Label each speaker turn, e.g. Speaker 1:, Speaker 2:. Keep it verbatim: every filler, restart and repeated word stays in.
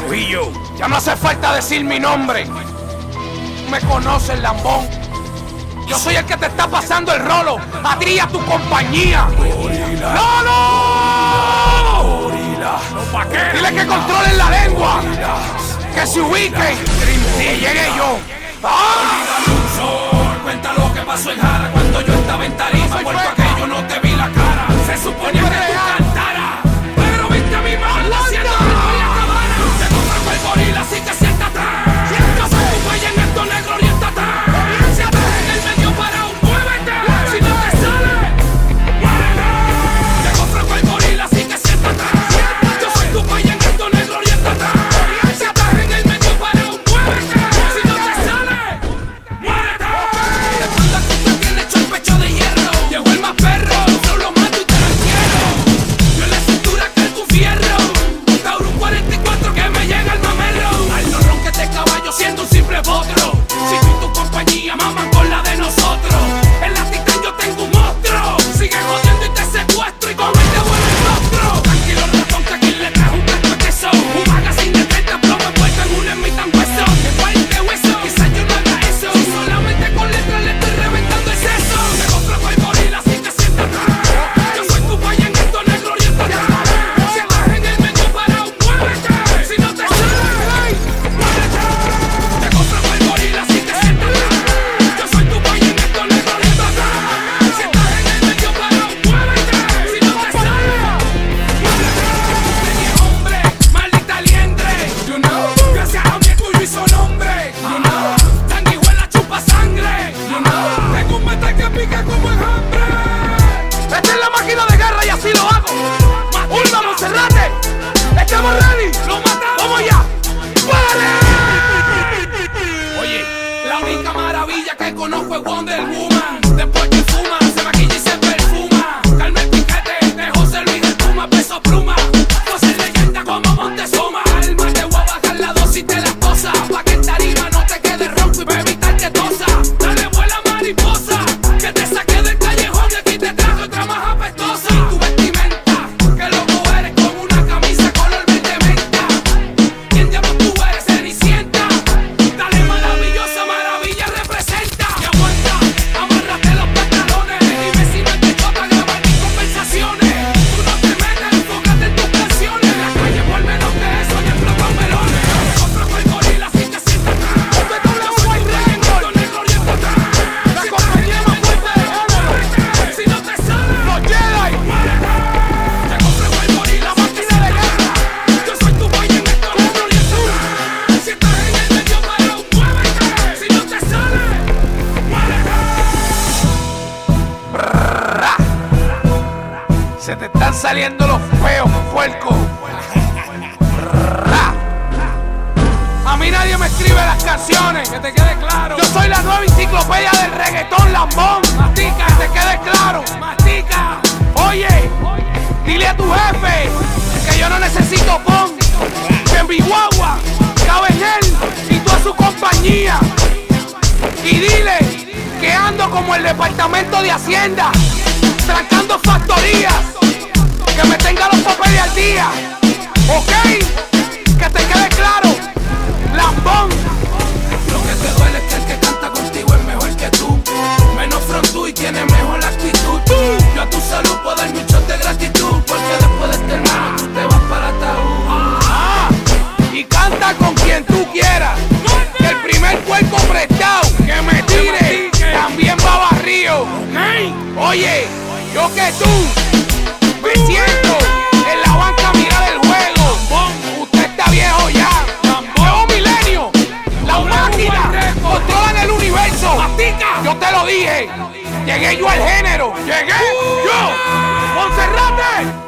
Speaker 1: Trujillo. Ya no hace falta decir mi nombre. Me conoces, lambón. Yo soy el que te está pasando el rolo. A ti y a tu compañía.
Speaker 2: Gorila.
Speaker 1: ¡No, no!
Speaker 2: Gorila.
Speaker 1: Dile que controlen la lengua.
Speaker 2: Gorila.
Speaker 1: Que se ubiquen. Que llegue yo. ¡Ah!
Speaker 2: Cuenta lo que pasó en Jara cuando yo estaba en tarima. Vuelto a que yo no te vi la cara. Se suponía que tú cantaras, pero viste a mi mano haciendo memoria cabana. Te contrajo el gorila, así que siéntate. Yo soy tu güey en esto negro, oriéntate. Siéntate en el medio parado, muévete. Si no te sale, muévete. Te contrajo el gorila, así que siéntate. Yo soy tu güey en esto negro, oriéntate. Siéntate en el medio parado, muévete. Si no te sale, muévete. De espalda tú te tienes hecho el pecho de hierro. Llegó el más perro, yo lo mato y te lo entierro. Yo en la cintura que tu fierro. Tauro cuarenta y cuatro que me llega el mamelo. Al no ronquete caballo siendo un simple potro. Si tú y tu compañía maman con la de nosotros. En la titán yo tengo un monstruo. Sigue jodiendo y te secuestro y con él te vuelve el monstruo. Tranquilo ratón que aquí le trajo un casco de queso. Un magazine de treinta plomo envuelto en un ermita hueso. Que parte hueso, quizás yo no haga eso. Si solamente con letras le estoy reventando el seso. Me compro con el gorila, así que siéntate. Yo soy tu guay en esto negro, oriéntate. Si estás en el medio parado, muévete. Si no te sale, muévete. Te compro con el gorila, así que siéntate. Yo soy tu guay en esto negro, oriéntate. Si estás en el medio parado, muévete. Si no te sale, muévete. Tenía hombre, maldita liendre. You know, gracias a mi tuyo hizo nombre. You know, sanguijuela chupa sangre. You know, tengo un metal que pica como enjambre.
Speaker 1: Esta es la máquina de guerra y así lo hago. ¡Ulma, Monserrate! ¡Estamos ready!
Speaker 2: ¡Lo matamos!
Speaker 1: ¡Vamos ya! ¡Vale!
Speaker 2: Oye, la única maravilla que conozco es Wonder Woman. Después que fuma, se maquilla y se perfuma. Calma el piquete de José Luis del Puma, peso pluma. José leyenda como Montezuma. Alma, te voy a bajar la dosis de las cosas. Pa' que en tarima no te quede ronco y pa' evitar que tosa. Dale vuela mariposa, que te saqué del callejón y aquí te trajo otra más apestosa. Y tu vestimenta, que loco eres como una camisa color verde menta. ¿Quién diablos tú eres, Cenicienta? Dale maravillosa, maravilla representa. Y aguanta, amárrate los pantalones. Dime si no te choca grabar mis conversaciones. Tú no te metes, enfócate en tus canciones. La calle por menos que eso y explotan melones. Compro con el gorila, así que siéntate. Yo soy tu guay en esto negro, oriéntate.
Speaker 1: La compañía más fuerte de género.
Speaker 2: Si no te sale,
Speaker 1: ¡Los Jedi!
Speaker 2: te compro con el gorila, máquina de guerra. Yo soy tu guay en esto negro, oriéntate. Si estás en el medio parado, muévete. Si no te sale, muévete.
Speaker 1: Se te están saliendo los feos, puerco. A mí nadie me escribe las canciones, que te quede claro. Yo soy la nueva enciclopedia del reggaetón, lambón. Mastica, que te quede claro. Mastica. Oye, dile a tu jefe que yo no necesito pon. Que en mi guagua cabe en él y toda su compañía. Y dile que ando como el departamento de Hacienda, trancando factorías. Que me tenga los papeles al día. Ok, que te quede claro. Lambón.
Speaker 2: Lo que te duele es que el que canta contigo es mejor que tú. Menos frontú y tiene mejor actitud. Yo a tu salud puedo dar muchos de gratitud. Porque después de este hermano tú te vas para ataúd.
Speaker 1: Ah, y canta con quien tú quieras. Que el primer cuerpo prestado que me tire también va barrio. Oye, yo que tú me siento en la banca a mirar el juego. Usted está viejo ya. Nuevo milenio. Las máquinas controlan el universo. Yo te lo dije. Llegué yo al género. Llegué yo. Monserrate.